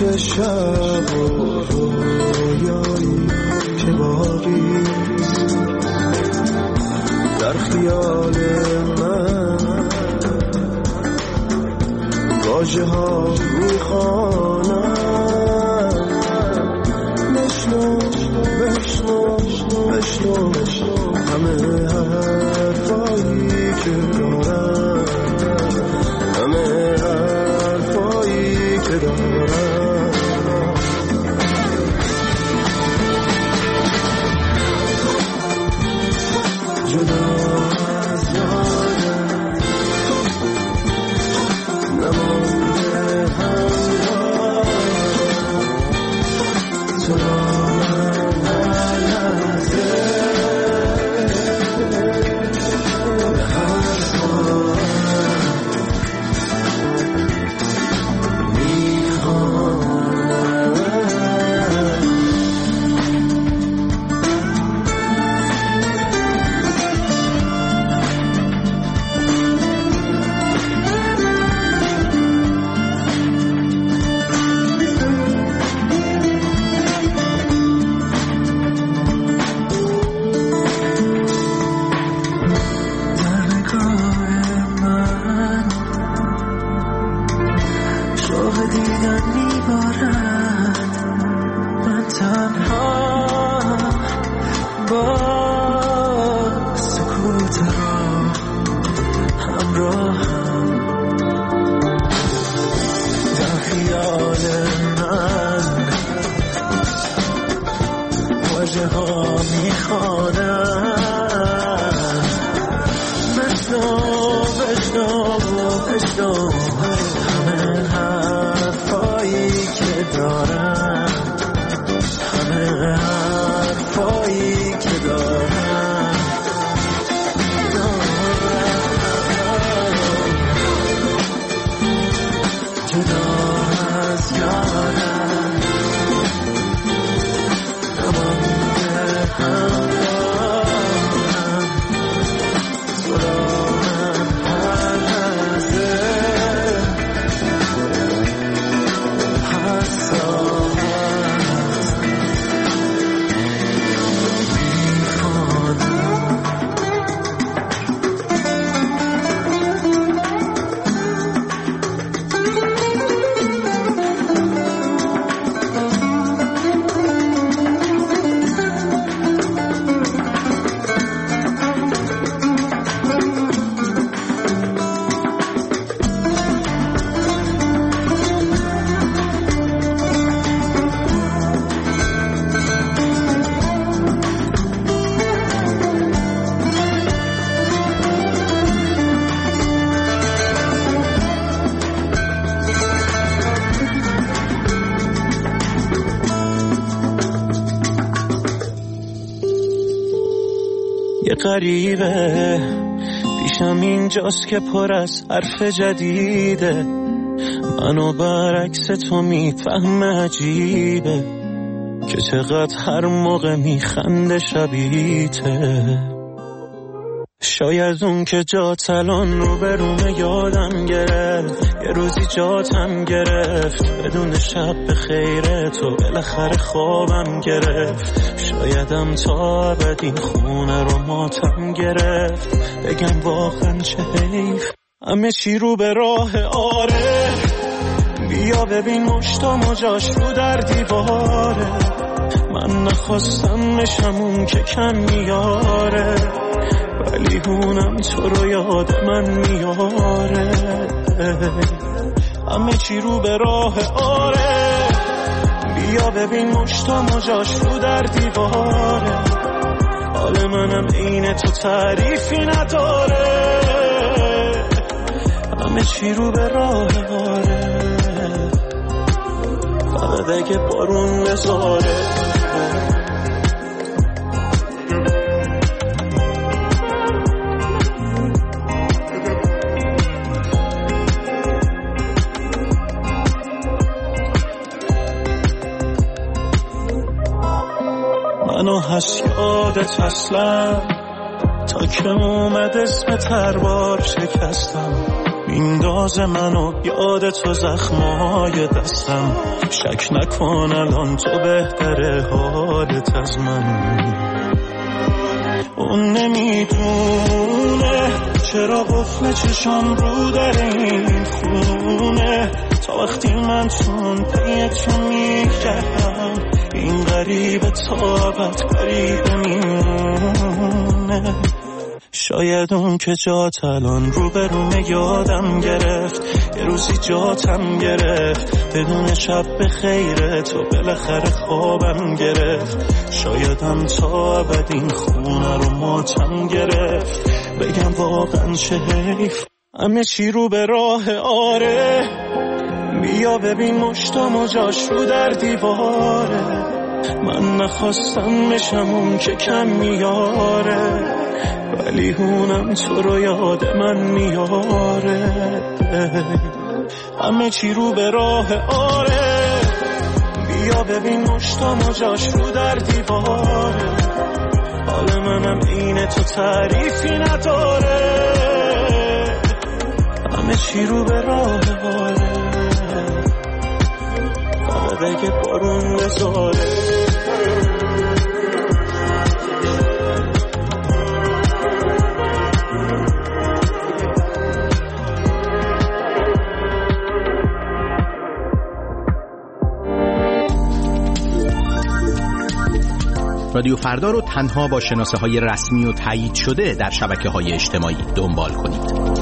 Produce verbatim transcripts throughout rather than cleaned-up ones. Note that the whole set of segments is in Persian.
مثل شب و رویایی که باقی در خیال من واژه ها میخوانم بشنو بشنو بشنو همه حرفایی که دارم همه حرفایی که دارم جدا از یادم نمانده همراه تو را من هر لحظه هر ساعت غریبه پیشم اینجاست که پر از حرف جدیده منو برعکس تو میفهم عجیبه که چقدر هر موقع میخنده شبیته شاید اون که جات الان رو برومه یادم گرفت یه روزی جاتم گرفت بدون شب به خیره تو بالاخره خوابم گرفت شایدم تا ابد این خونه رو ماتم گرفت بگم واقعا چه حیف همه چی رو به راه آره بیا ببین مشتم و جاش رو در دیواره من نخواستم مشم اون که کم میاره ولی اونم تو رو یاد من میاره همه چی رو به راه آره بیا ببین مشتم و جاش رو در دیواره حال منم عین تو تعریفی نداره همه چی رو به راه آره فقط اگه بارون بزاره منو هست یادت اصلا تا که اومد اسم تربار شکستم میندازه منو یاد تو زخمای دستم. شک نکن الان تو بهتره حالت از من. اون نمیدونه چرا قفل چشام رو در این خونه. تا وقتی من چون پیتون میگردم این غریبه تابت غریبه میمونه. شاید اون که جات الان رو برومه یادم گرفت. یه روزی جاتم گرفت بدون شب به خیره تو بالاخره خوابم گرفت. شایدم تا ابد این خونه رو ماتم گرفت. بگم واقعا چه حیف همه چی رو به راه آره. بیا ببین مشتام و جاش رو در دیواره. من نخواستم بشم اون که کم میاره ولی هونم تو رو یاد من میاره. همه چی رو به راه آره. بیا ببین مشتام و جاش رو در دیواره. حال منم اینه تو تعریفی نداره. همه چی رو به راه آره. فقط اگه بارون بزاره. رادیو فردا رو تنها با شناسه های رسمی و تایید شده در شبکه های اجتماعی دنبال کنید.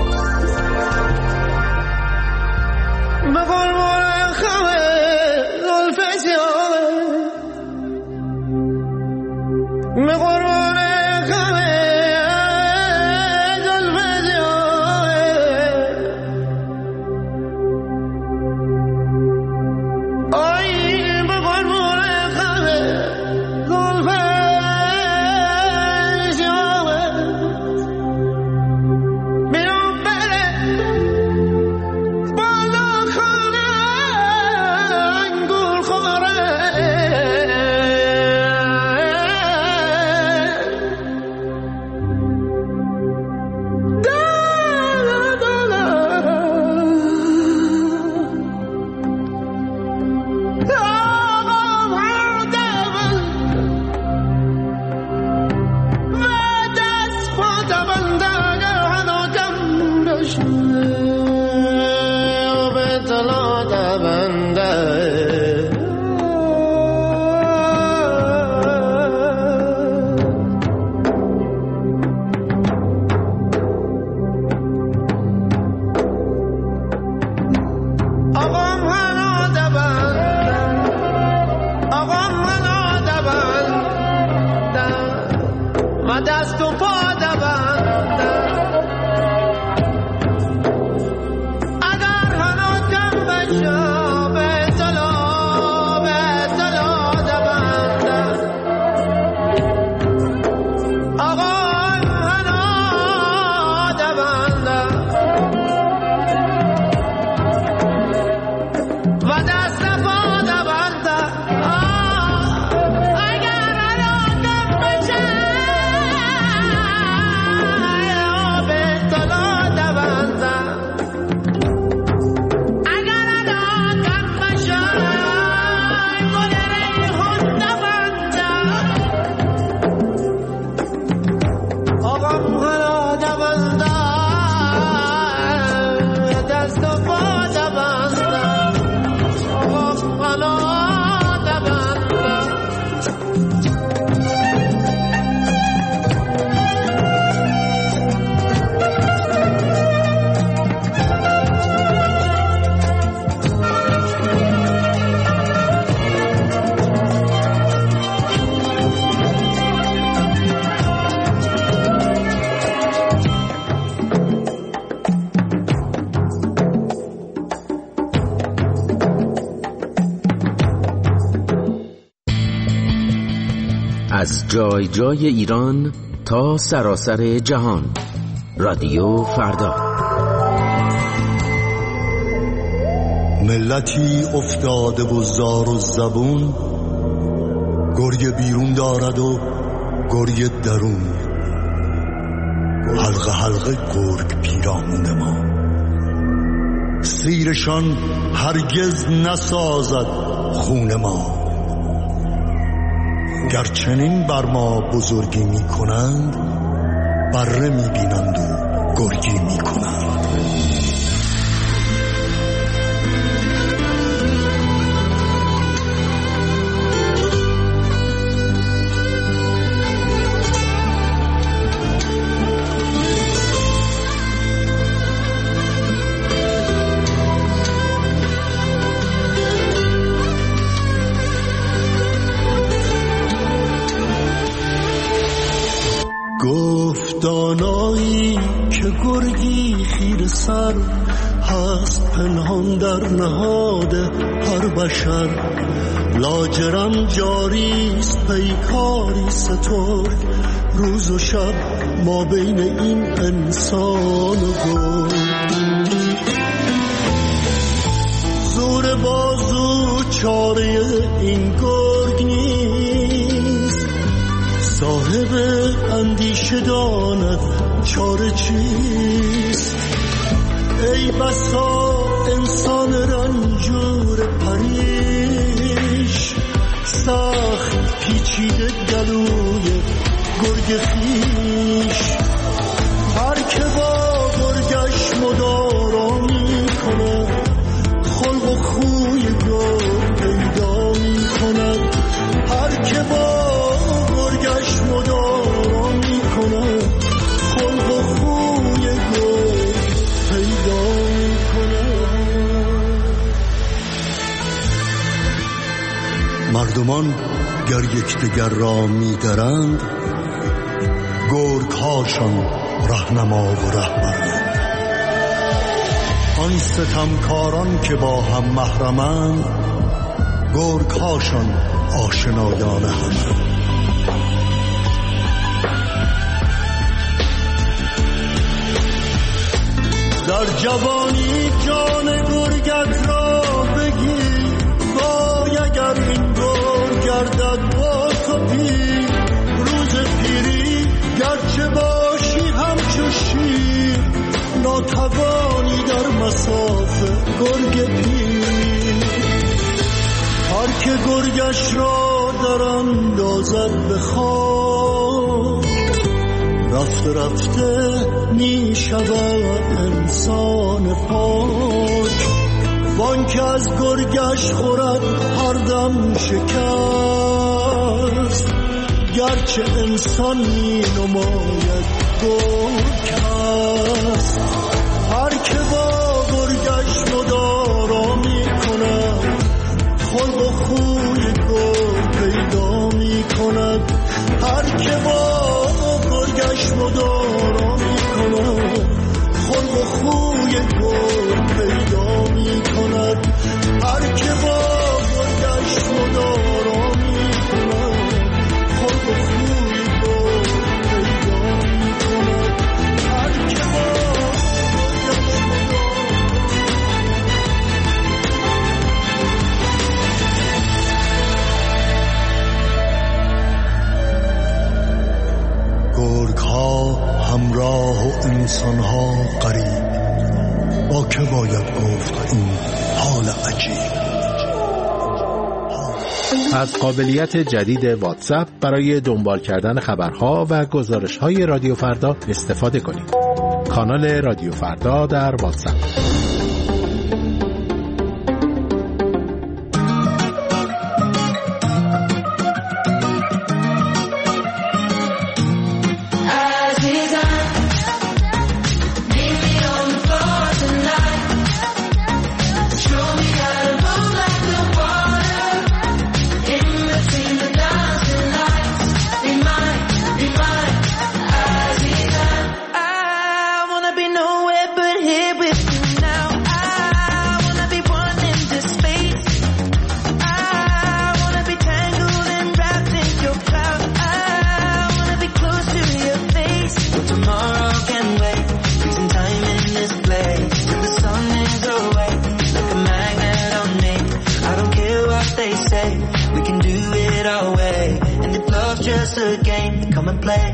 از جای جای ایران تا سراسر جهان. رادیو فردا. ملتی افتاده و زار و زبون، گرگ بیرون دارد و گرگ درون. حلقه حلقه گرگ پیرامون ما، سیرشان هرگز نسازد خون ما. گرچنین بر ما بزرگی می کنند، بره می بینند و گرگی می کنند. دانایی که گرگی خیر سر هست پنهان در نهاد هر بشر. لاجرم جاریست پیکاری سترگ، روز و شب ما بین این انسان و گرگ. زور بازو چاره این گرگ نیست، صاحب اندیشه داند چاره چیست. ای بسا انسان رنجور پریش، سخت پیچیده گلوی گرگ خیش. هر که با گرگش مدارا می کند، خلق و خوی گرگ پیدا می کند. هر که با گرگش مدارا می کند، خلق و خوی گرگ پیدا می کند. مردمان گر یکدیگر را می درند، گرگ هاشان رهنما و رهبرند. آن ستمکاران که با هم محرمند، گرگ هاشان آشنایان همند. در جوانی جان گرگت را بگیر، وای اگر این گرگ گردد با تو پیر. روز پیری گرچه باشی همچو شیر، ناتوانی در مساف گرگ پیر. هر که گرگش را در اندازد به خاک، رفته رفته می شود انسان پاک. وان که از گرگش خورد هر دم شکست، گرچه انسان می نماید گرگ است. هر که با گرگش مدارا می کند، خلق و خوی گرگ پیدا می کند. هر که با گرگش مدارا می کند، خلق و خوی گرگ پیدا می کند. هر که با گرگش مدارا می کند، خلق و خوی گرگ پیدا می کند. هر که با گرگش گرگ ها همراه و انسان ها غریب، با که باید گفت این حال عجیب. از قابلیت جدید واتساپ برای دنبال کردن خبرها و گزارش‌های رادیو فردا استفاده کنید. کانال رادیو فردا در واتساپ. Just a game, come and play.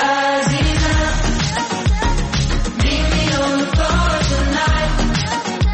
Aziza, meet me on the floor tonight.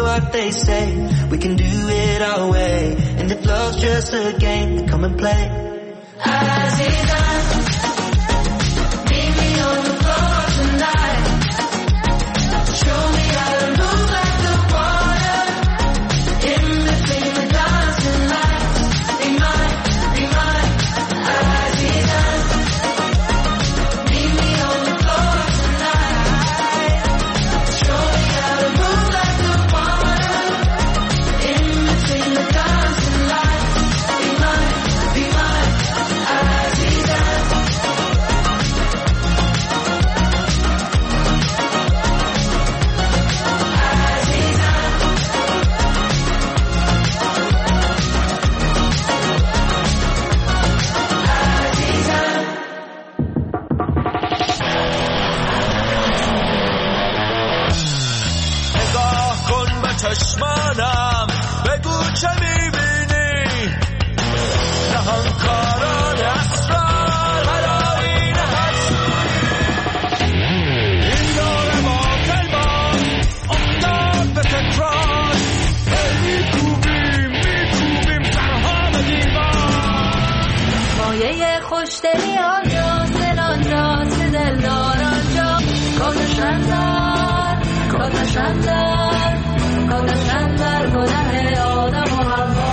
what they say. We can do it our way. And if love's just a game, then come and play. Azizan, meet me on the floor tonight. Show me how to move like the water. In between the dancing lights. Be mine, be mine. Azizan, meet me on the floor tonight. Show me how to move like the water. In between the dancing lights. Be mine, be mine. Azizan. نگاه کن به چشمانم بگو چه میبینی نهانکاران اسرار هرآیین حسودی این دور باطل باد افتاد به تکرار میکوبیم میکوبیم سرها به دیوار مایه خوشدلی آنجاست دل آنجاست دلدار آنجا کاتشندر کاتشندر کاتشندر گناه آدم و حوا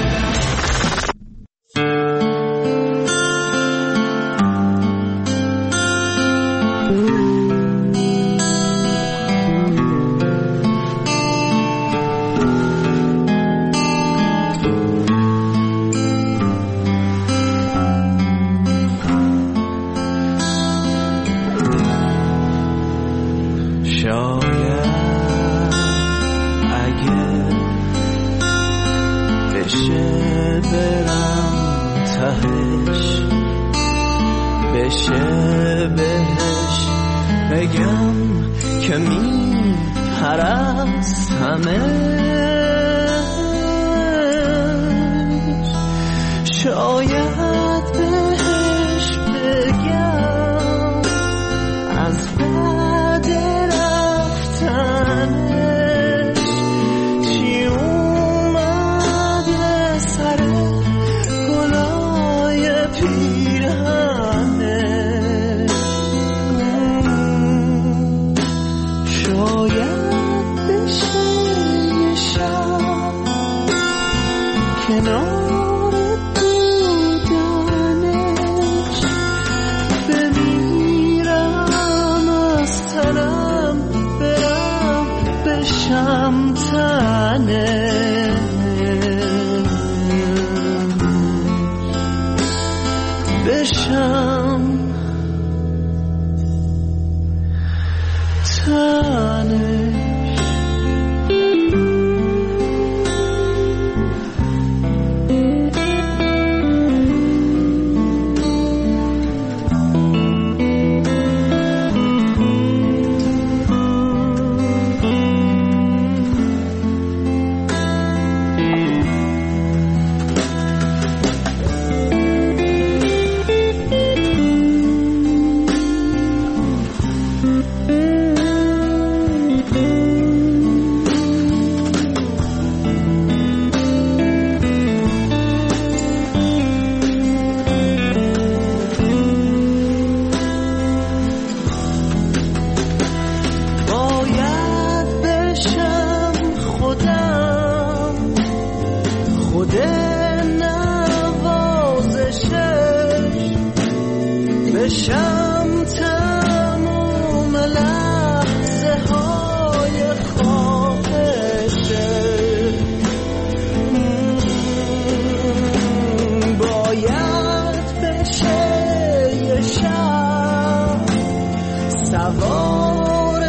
شاید اگه بشه برم تهش بشه بهش بگم که می پرستمش شاید بهش بگم از بعد رفتنش چی اومده سر گلای پیرهنش شاید بشه یه شب کنار بودنش بمیرم از تنم برم بشم تنش بشم تنش بشم تموم لحظه های خواهشه باید بشه یه شب سوار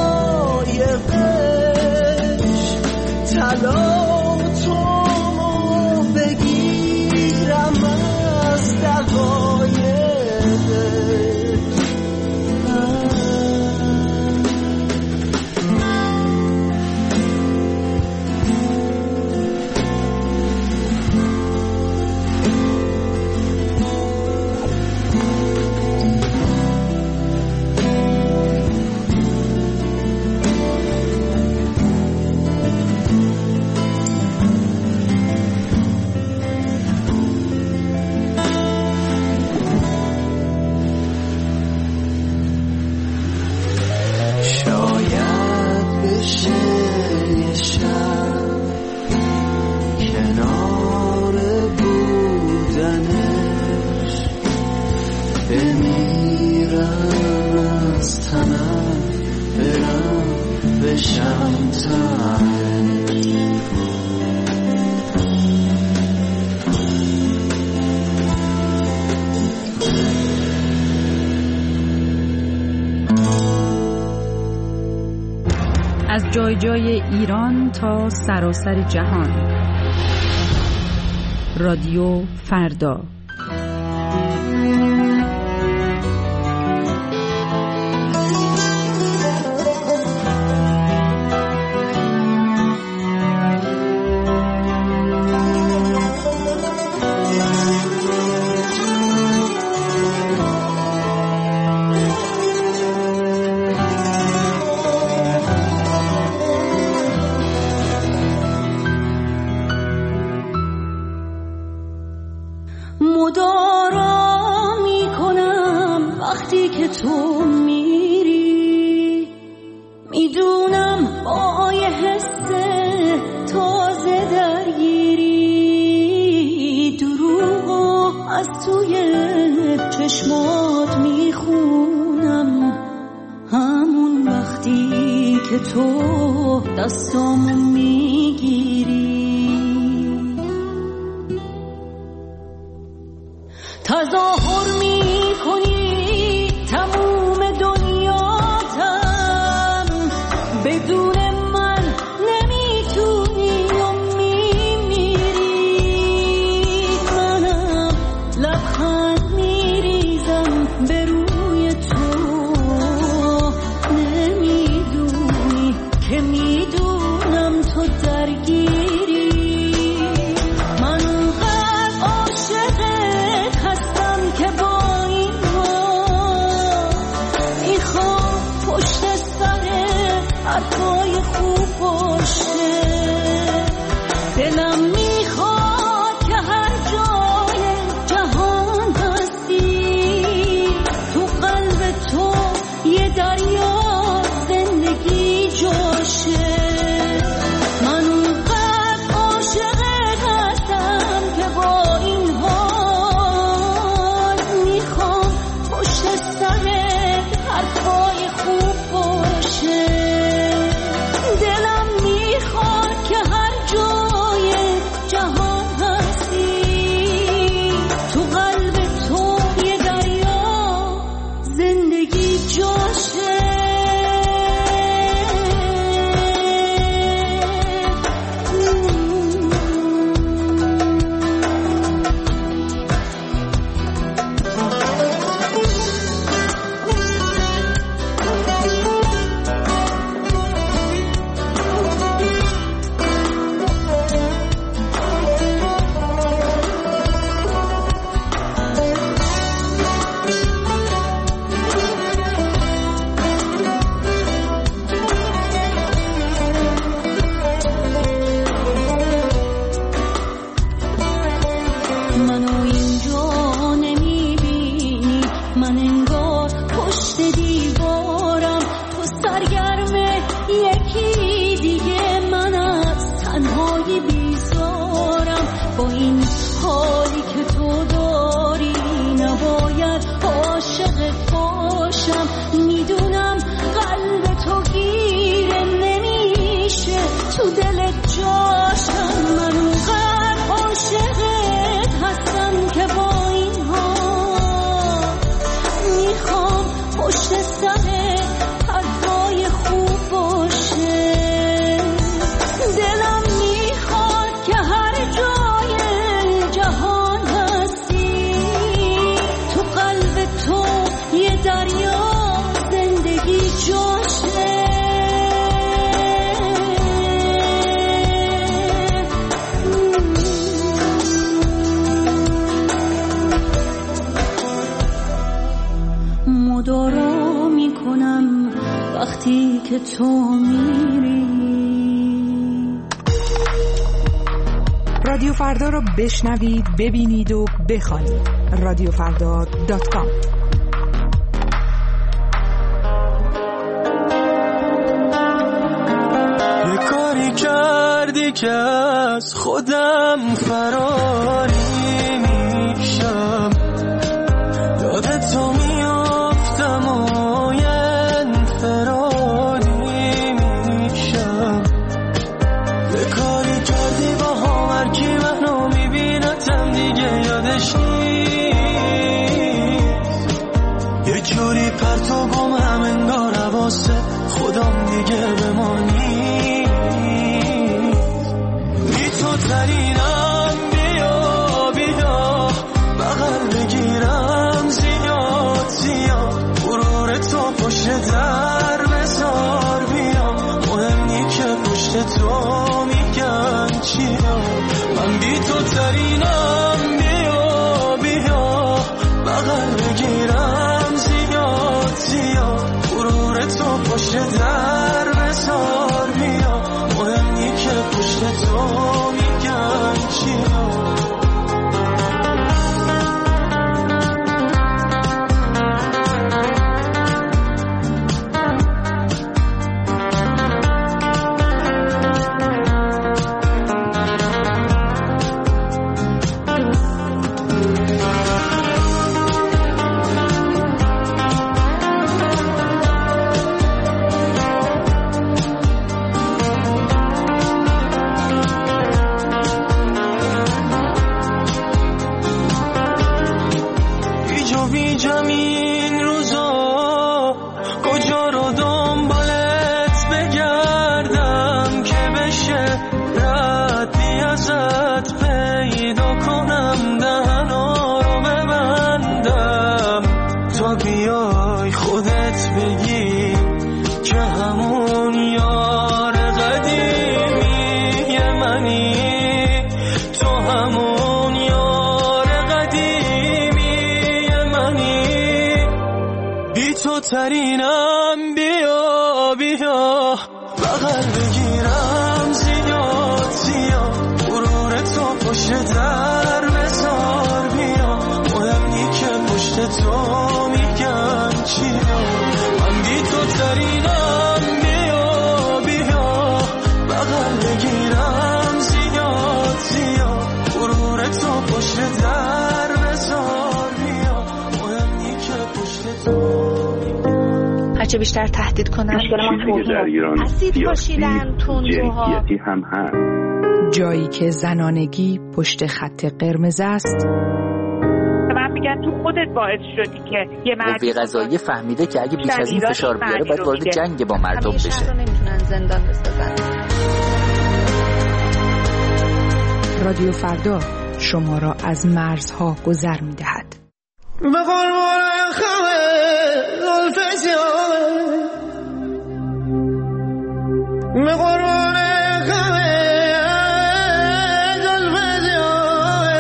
قایقش طلا تو بگیرم از دقایق جای ایران تا سراسر جهان. رادیو فردا. تو میری میدونم با یه حس تازه درگیری، دروغو از توی چشمات میخونم همون وقتی که تو دستامو میگیری. تظاهر میکنی تموم دنیاتم، بدون من نمیتونی و میمیری. منم لبخند میریزم به روی تو، نمیدونی که میدونم تو درگیری. من اونقدر عاشقت هستم که با این پشت سر حرفای خوب باشه. دلم میخواد که هر جای جهان هستی، تو قلب تو یه دریا زندگی جاشه. من اونقدر عاشقت هستم که با این حال میخوام پشت سر حرفای خوب باشه. دلم میخواد که هر جای جهان هستی، تو قلب تو یه دریا زندگی جاشه. منو اینجا نمیبینی، من انگار پشت دیوارم، تو سرگرم یکی دیگه، من از تنهایی بیزارم. با این حالی که تو داری نباید عاشقت باشم، میدونم قلب تو گیره نمیشه تو دلت جاشم. من اونقدر عاشقت هستم که با این حال میخوام پشت سر حرفای خوب باشه. دلم میخواد که هر جای جهان هستی، تو قلب تو یه دریا زندگی جاشه. مدارا میکنم وقتی که تو میری. رادیو فردا رو بشنوید، ببینید و بخوانید. رادیو فردا دات کام. یه کاری کردی که از خودم فراری میشم، یاد تو میافتم و یه انفرادی میشم. یه کاری کردی با هم هرکی منو میبینتم دیگه یادش نیست، یه جوری پرت و گمم انگار واسه خودم دیگه بمانی. ترینم بیا بیا بغل بگیرم زیاد زیاد غرور تو پشت در بذار بیام مهمی که پشت تو میگن چیا من بی تو ترینم بیا بیا بغل بگیرم زیاد زیاد غرور تو پشت در بذار بیا مهمی که پشت تو میگن چیا ترینم بیا بیا بغل بگیرم زیاد زیاد غرور تو پشت در بذار بیا مهمی که پشت تو میگن چیا من بی تو ترینم بیا بیا بغل بگیرم زیاد زیاد غرور تو پشت در بذار بیا مهمی که پشت تو هرچه بیشتر تهدید کنن در ایران اسید پاشیدن تندروها هم هست جایی که زنانگی پشت خط قرمز است. من میگن تو خودت باعث شدی که یه مرد قوه قضاییه فهمیده که اگه بیش از این فشار بیاره باید وارد جنگ با مردم بشه. همیشه نمیتونن زندان بسازن. رادیو فردا شما را از مرزها گذر میدهد. به قربان خمه زلف سیاه به قربان خمه زلف سیاه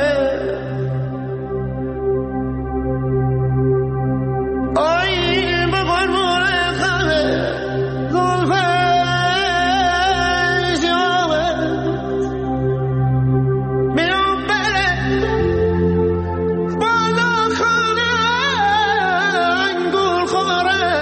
آی به قربان خمه زلف سیاه بیرون بره بالا خانه گل خوره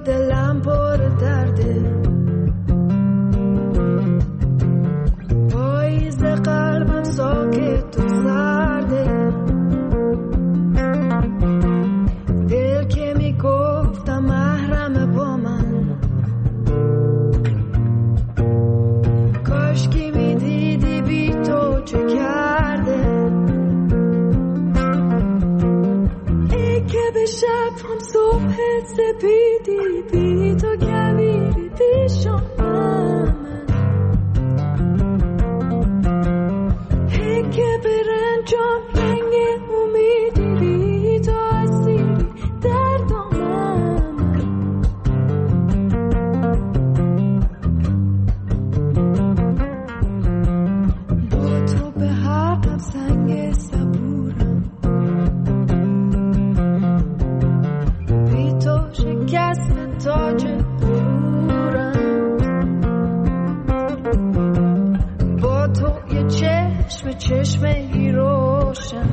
دلم پر درده، پاییز قلبم ساکت و سرده، دل که میگفتم محرم با من، کاش که میدیدی بی تو چه کرده، ای که به شب هم صبح سپیدی بی تو کویری پیشم من، ای که به رنجام رنگ امیدی بی تو اسیری در دامن، با تو به حقم سنگ صبورم، بی تو شکست تاج غرورم، با تو یه چشم چشمه روشن،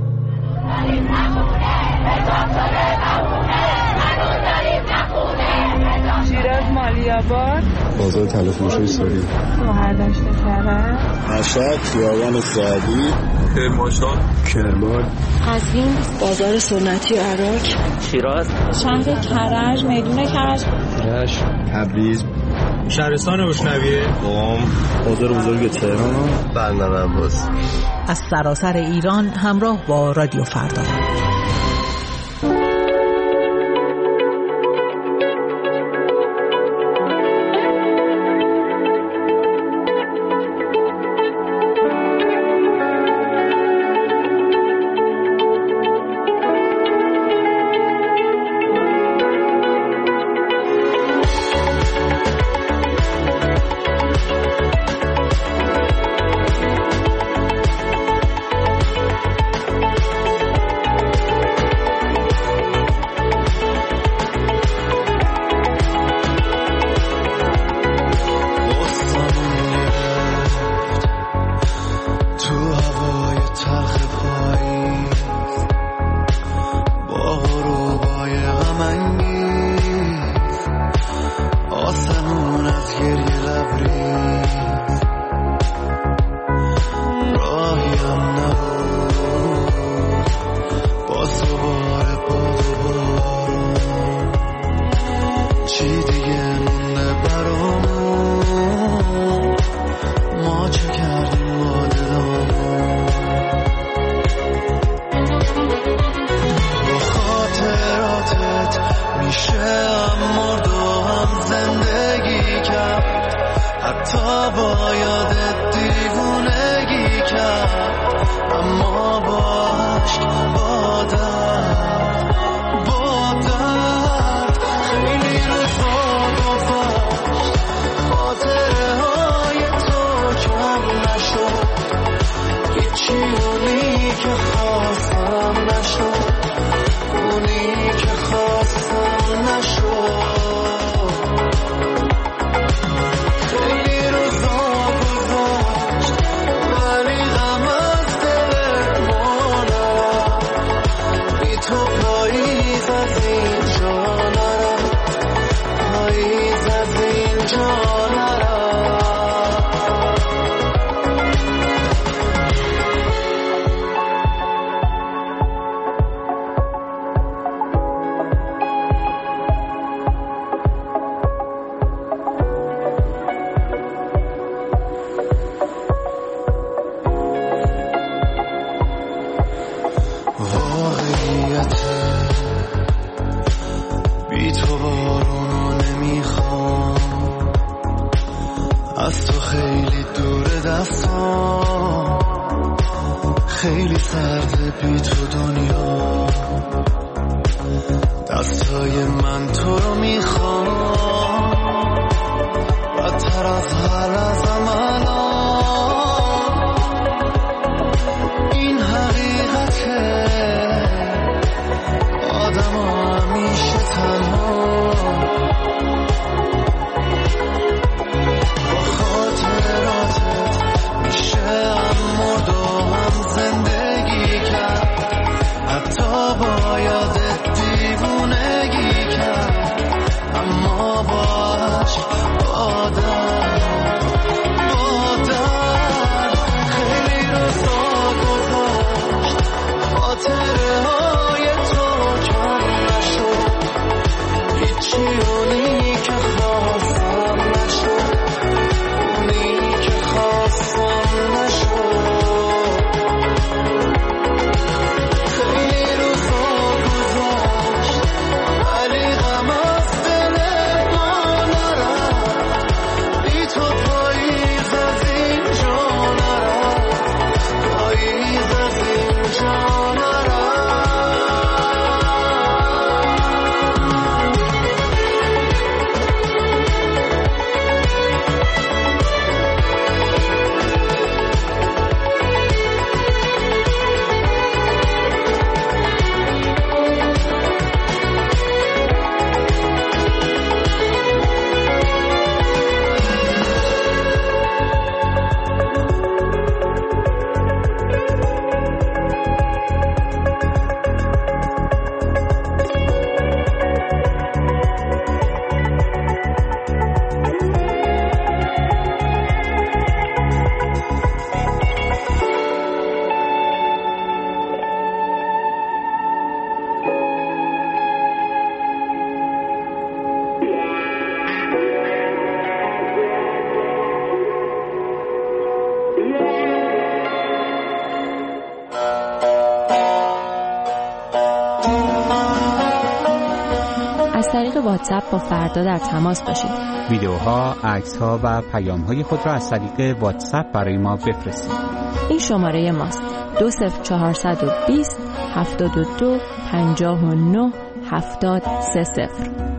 شیراز مالیاباد، بازار طلافروشی سوری، مهردشت کرج، مشهد خیابان سعدی، کرمانشاه، کرمان، قزوین، بازار سنتی عراق، شیراز، شهر کرج، میدون کرج، رشت، تبریز، شهرستان روشنویه، قم، بازار بزرگ تهران، بندر عباس. از سراسر ایران همراه با رادیو فردا. از طریق واتساپ با فردا در تماس باشید. ویدیوها، عکس‌ها و پیام‌های خود را از طریق واتساپ برای ما بفرستید. این شماره ماست: دو صفر چهارصد و بیست هفتاد و دو پنجاه و نه هفتاد سه صفر.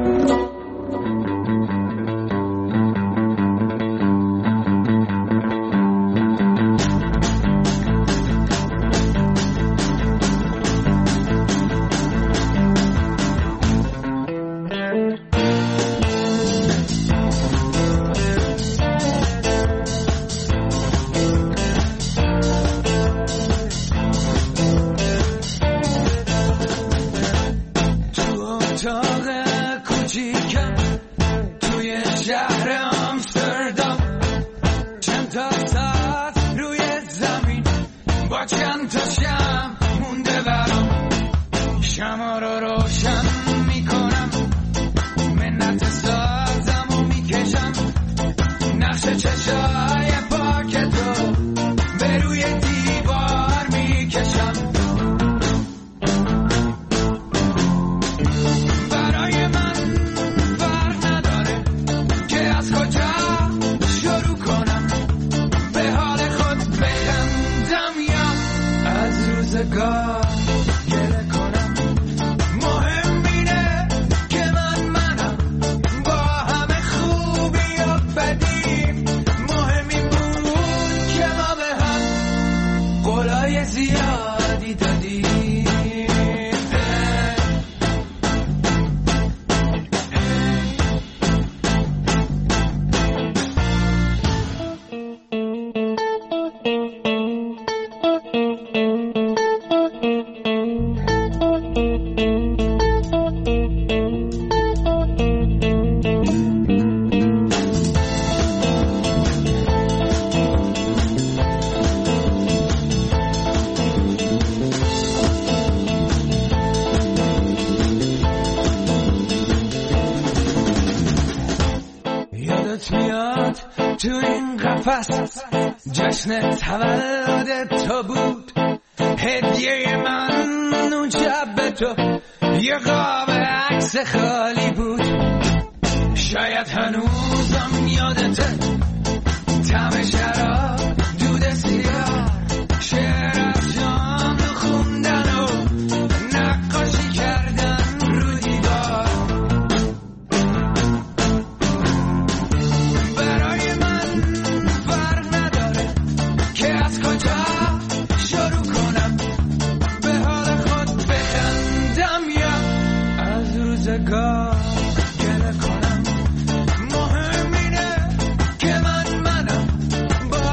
جشن تولد تو بود، هدیه من اون شب به تو یه قاب عکس خالی بود. شاید هنوزم یادته طعم شراب، دود سیگار، شعر از جام خوندن و نقاشی کردن رو دیوار. برای من فرق نداره که از کجا شروع کنم، به حال خود بخندم یا از روزگار گله کنم. مهم اینه که من منم، با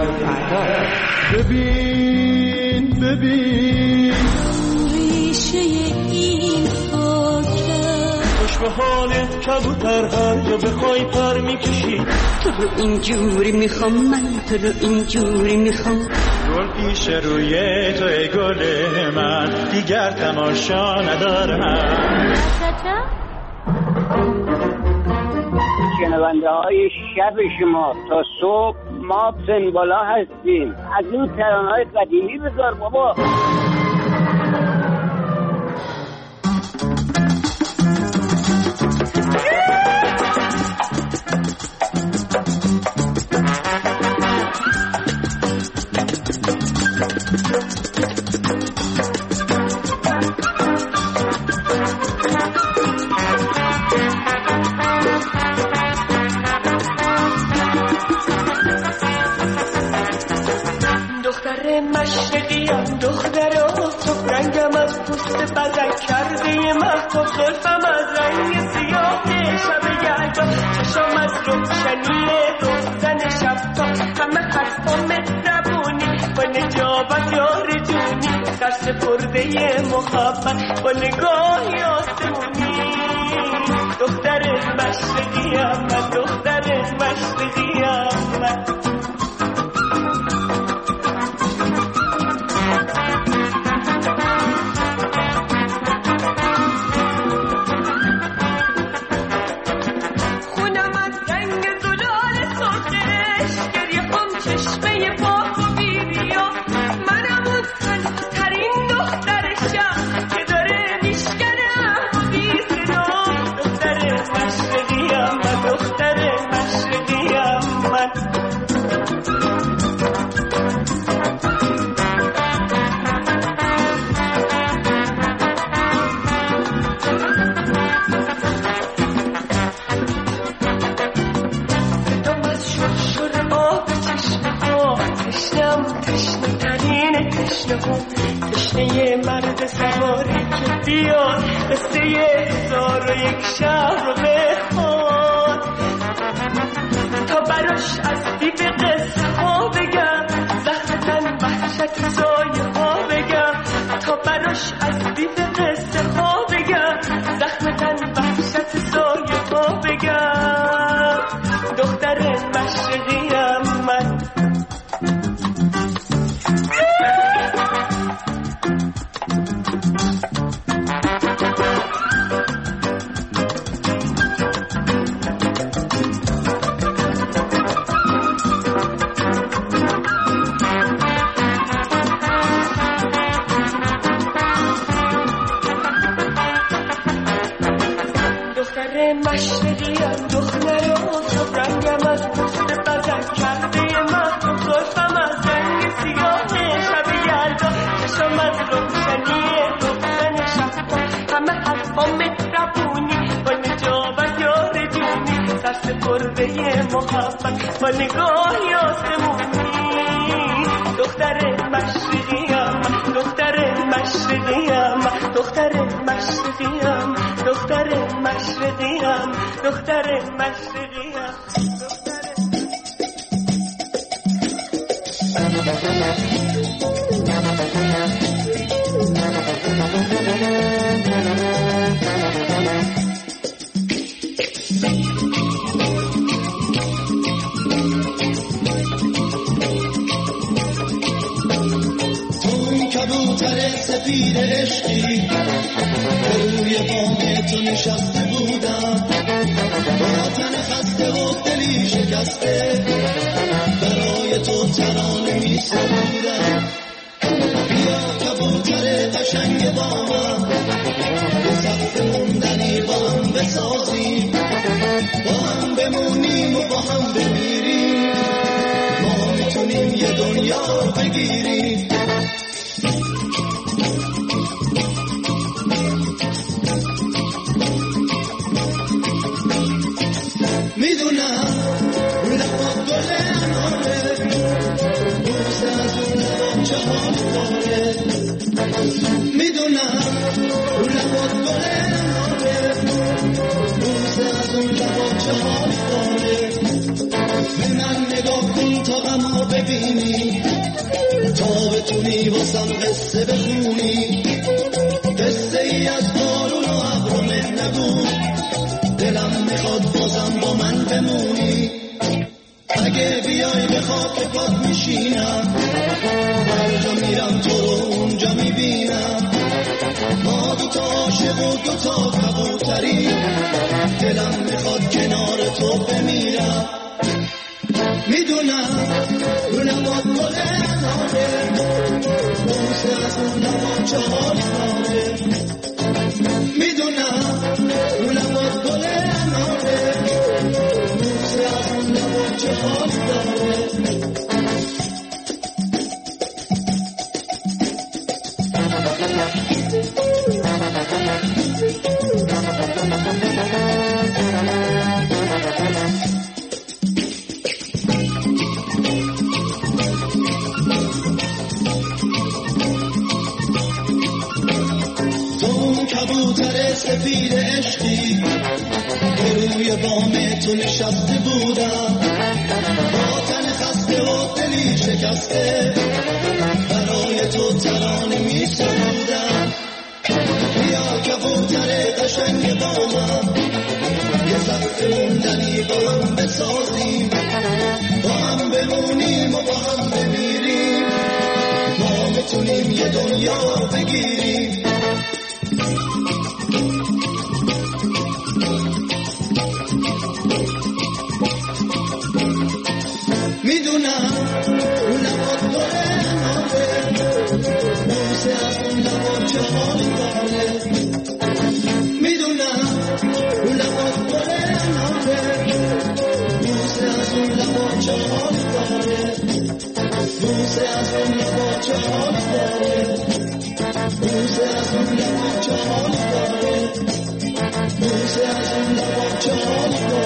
رادیو فردا. ببین ببین ریشه این خاکه خوش به حالت کبوتر هر جا بخوای پر میکشی. تو رو اینجوری میخوام من، تو رو اینجوری میخوام. گل پیش روی تو ای گل من، دیگر تماشا ندارم. شنونده های شب شما تا صبح ما سنبالا هستیم. از این ترانه های قدیمی بذار بابا. مشرقیم دختر افق، رنگم از پوست بدن کرده محتاب، زلفم از رنگ سیاه شب یلدا، چشم از روشنی روزن شب تا، همه حرفا مهربونی با نجابت یار جونی، در سپرده محبت با نگاهی آسمونی. دختر مشرقیم من، دختر مشرقیم من. تشنه مرد سواری که بیاد قصه هزار و یک شب رو بخواد، تا براش از دیب قصه ها بگم، زخم تن وحشت سایه ها بگم، تا براش از دیب قصه ها بگم، زخم تن وحشت سایه ها بگم. دختر مشرقیم من. مشرقیم دختر افق، رنگم از پوست بدن کرده محتاب، زلفم از رنگ سیاه شب یلدا، چشم از روشنی روزن شب تا، همه حرفا مهربونی با نجابت یار جونی، سر سپرده محبت با نگاهی آسمونی. دختر مشرقیم، دختر مشرقیم، دختر مشرقیم، دختر مشرقیم، دختر مشرقیم. کبوتر سفید عشقی روی بام تو نشسته بودم، با تن خسته و دلی شکسته برای تو ترانه می سرودم. بیا کبوتر قشنگ با من، به صف موندنی با هم بسازیم، با هم بمونیم و با هم بمیریم، ما میتونیم یه دنیا بگیریم. میدونم لبا گل اناره، بوسه از اون لبا چهار داره. میدونم لبا گل اناره، بوسه از اون لبا چهار داره. به من نگاه کن کن تا غم رو ببینی، تا بتونی واسم قصه بخونی، قصه ای از بارون و ابر و مه نگو، دلم میخواد بازم با من بمونی. اگه بیای به خاک پات میشینم، هر جا میرم تو رو اونجا میبینم، ما دوتا عاشق و دوتا کبوتری، دلم میخواد کنار تو بمیرم. میدونم رو نباد گل اناره، بوسه از اون نباد چه حالی داره. میدونم رو نباد گل اناره، بوسه از اون نباد چه حالی داره. کبوتر سفید عشقی که روی بام تو نشسته بودم، با تن خسته و دلی شکسته برای تو ترانه می سرودم. بیا کبوتر قشنگ بامم، یه سخت موندنی با هم بسازیم، با هم بمونیم و با هم بمیریم، ما میتونیم یه دنیا بگیریم. میدونم اون لبات داره ناره، بوسه از اون لبات چه حالی داره. میدونم اون لبات داره ناره، بوسه از اون لبات چه حالی داره. بوسه از اون لبات چه حالی داره. بوسه از اون لبات چه حالی داره. بوسه از اون لبات چه حالی داره.